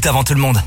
minutes avant tout le monde.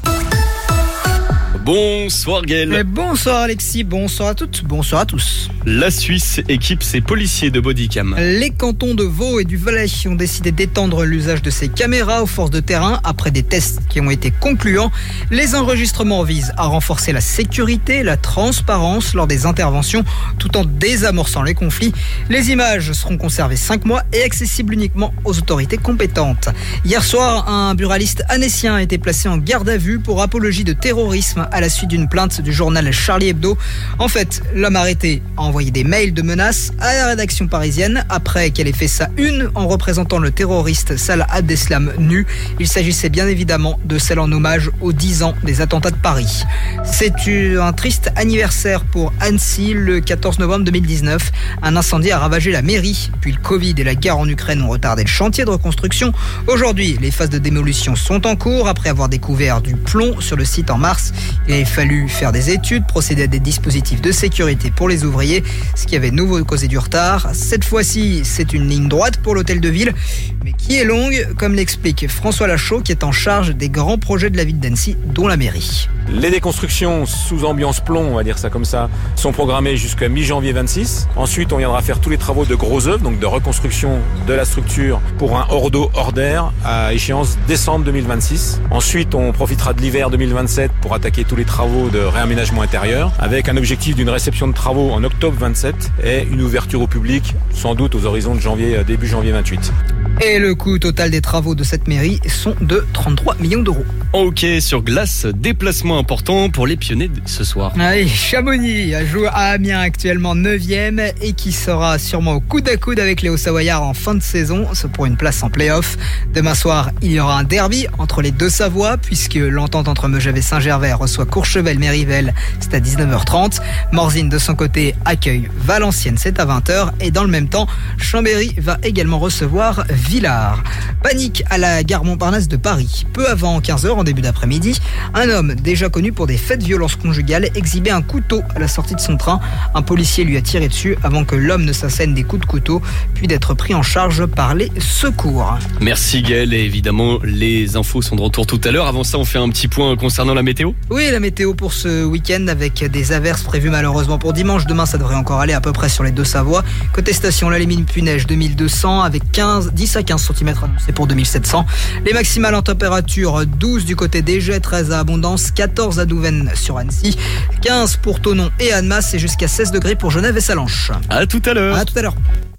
Bonsoir Gaël. Bonsoir Alexis, bonsoir à toutes, bonsoir à tous. La Suisse équipe ses policiers de bodycam. Les cantons de Vaud et du Valais ont décidé d'étendre l'usage de ces caméras aux forces de terrain après des tests qui ont été concluants. Les enregistrements visent à renforcer la sécurité, la transparence lors des interventions tout en désamorçant les conflits. Les images seront conservées 5 mois et accessibles uniquement aux autorités compétentes. Hier soir, un buraliste annécien a été placé en garde à vue pour apologie de terrorisme à la suite d'une plainte du journal Charlie Hebdo. En fait, l'homme arrêté a envoyé des mails de menaces à la rédaction parisienne après qu'elle ait fait sa une en représentant le terroriste Salah Abdeslam nu. Il s'agissait bien évidemment de celle en hommage aux 10 ans des attentats de Paris. C'est un triste anniversaire pour Annecy le 14 novembre 2019. Un incendie a ravagé la mairie. Puis le Covid et la guerre en Ukraine ont retardé le chantier de reconstruction. Aujourd'hui, les phases de démolition sont en cours après avoir découvert du plomb sur le site en mars. Il a fallu faire des études, procéder à des dispositifs de sécurité pour les ouvriers, ce qui avait de nouveau causé du retard. Cette fois-ci, c'est une ligne droite pour l'hôtel de ville, mais qui est longue, comme l'explique François Lachaud, qui est en charge des grands projets de la ville d'Annecy, dont la mairie. Les déconstructions sous ambiance plomb, on va dire ça comme ça, sont programmées jusqu'à mi-janvier 26. Ensuite, on viendra faire tous les travaux de gros œuvres, donc de reconstruction de la structure pour un hors d'eau, hors d'air, à échéance décembre 2026. Ensuite, on profitera de l'hiver 2027 pour attaquer tous les travaux de réaménagement intérieur, avec un objectif d'une réception de travaux en octobre 27 et une ouverture au public, sans doute aux horizons de début janvier 28. Et le coût total des travaux de cette mairie sont de 33 millions d'euros. Ok, sur glace, déplacement important pour les pionniers ce soir. Allez, Chamonix joue à Amiens actuellement 9e et qui sera sûrement au coude à coude avec les Hauts-Savoyards en fin de saison, c'est pour une place en play-off. Demain soir, il y aura un derby entre les deux Savoies puisque l'entente entre Megève et Saint-Gervais reçoit Courchevel-Mérivelle, c'est à 19h30. Morzine de son côté accueille Valenciennes, c'est à 20h et dans le même temps, Chambéry va également recevoir Villars. Panique à la gare Montparnasse de Paris. Peu avant 15h en début d'après-midi, un homme déjà connu pour des faits de violence conjugale exhibait un couteau à la sortie de son train. Un policier lui a tiré dessus avant que l'homme ne s'assène des coups de couteau, puis d'être pris en charge par les secours. Merci Gaël, et évidemment les infos sont de retour tout à l'heure. Avant ça, on fait un petit point concernant la météo. Oui, la météo pour ce week-end avec des averses prévues malheureusement pour dimanche. Demain, ça devrait encore aller à peu près sur les deux Savoies. Côté station, la limite pluie-neige 2200 avec 10 à 15 cm annoncés pour 2700. Les maximales en température 12 du côté d'Égée, 13 à Abondance, 14 à Douvaine sur Annecy, 15 pour Thonon et Annemasse et jusqu'à 16 degrés pour Genève et Salanches. À tout à l'heure. À tout à l'heure.